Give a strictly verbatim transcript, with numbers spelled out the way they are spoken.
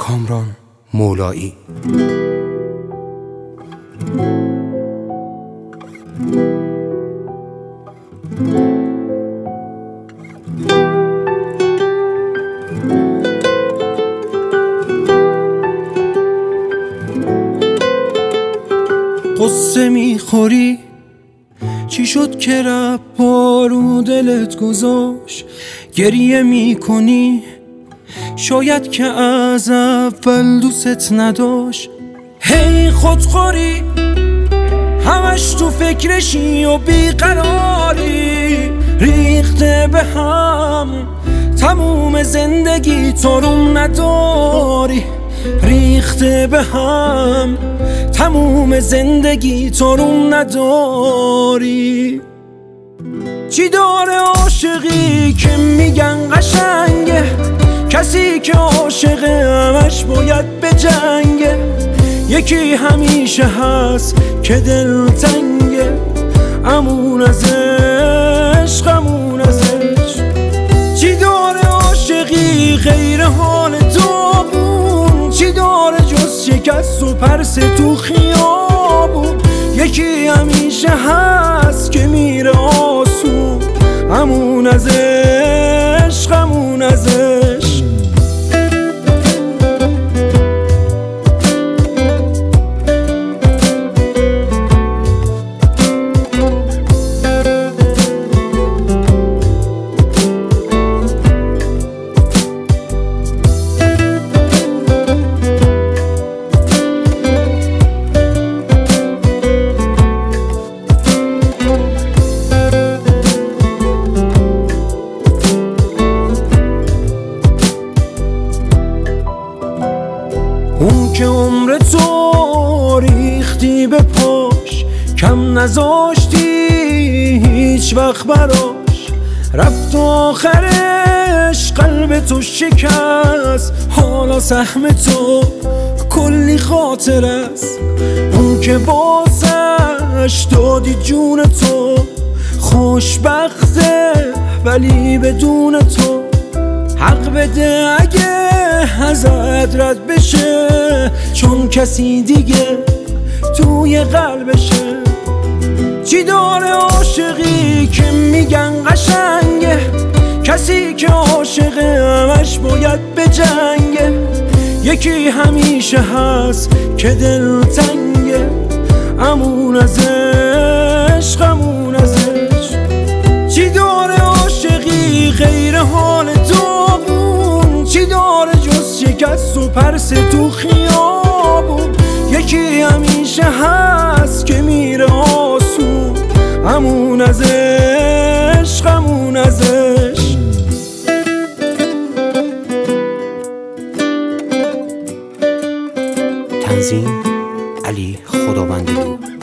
کامران مولایی. قصه میخوری چی شد که رب بارو دلت گذاشت؟ گریه میکنی شاید که از اول دوست نداشت. هی خودخوری همش تو فکرشی و بیقراری، ریخته به هم تموم زندگی تو رو نداری، ریخته به هم تموم زندگی تو رو نداری. چی داره عاشقی که میگن قشنگه؟ کسی که عاشقه همش باید بجنگه. یکی همیشه هست که دل تنگه، امون از عشق امون از عشق. چی داره عاشقی غیر حال داغون؟ چی داره جز شکست و پرس تو خیابون؟ یکی همیشه هست که میره آسون، امون از عشق امون از عشق. اون که عمر تو ریختی به پاش، کم نذاشتی هیچ وقت براش، رفت آخرش قلب تو شکست، حالا سهم تو کلی خاطر است. اون که بازش دادی جون تو، خوشبخته ولی بدون تو. حق بده اگه ازت رد بشه، چون کسی دیگه توی قلبشه. چی داره عاشقی که میگن قشنگه؟ کسی که عاشقه همش باید بجنگه. یکی همیشه هست که دل تنگه، امون از عشق امون از عشق. چی داره عاشقی غیر حال داغون؟ چی داره جز شکست و پرس تو خیابون؟ یکی همیشه هست که میره آسون، امون از عشق امون از عشق. تنظیم علی خداوندلو.